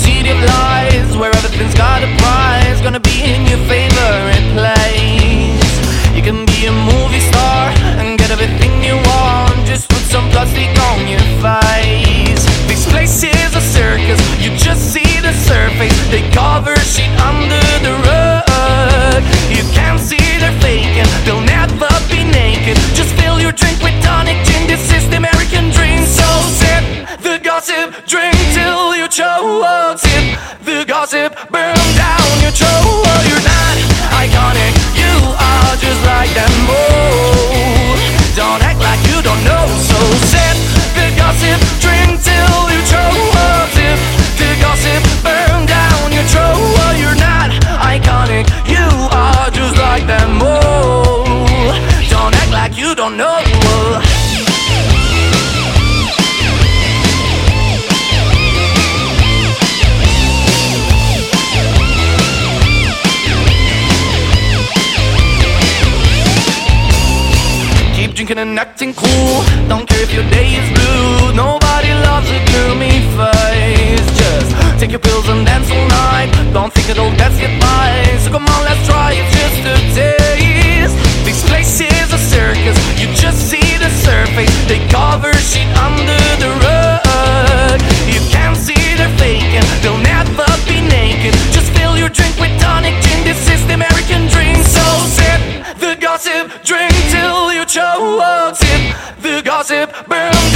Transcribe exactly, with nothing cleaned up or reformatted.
city of lies, where everything's got a prize, gonna be in your favorite place. You can be a movie star and get everything you want, just put some plastic on your face. This place is a circus, you just see the surface. They cover shit under the rug. You can't see they're faking, they'll never be naked. Just fill your drink with tonic gin, this is the American dream. So sip the gossip, drink till you choke. Sip the gossip, burn down your throat. You're not iconic, you are just like them. Oh, don't act like you don't know. So sip the gossip, drink till you choke. Sip the gossip, burn down your throat. You're not iconic, you are just like them. Oh, don't act like you don't know. Drinking and acting cool, don't care if your day is blue. Nobody loves a gloomy face. Just take your pills and dance all night. Don't think it'll get you by. So come on, let's try it just a taste. This place is a circus, you just see the surface. They cover shit under the rug. You can't see they're faking, they'll never be naked. Just fill your drink with tonic gin, this is the American dream. So sip the gossip, drink till you choke. Sip the gossip, burn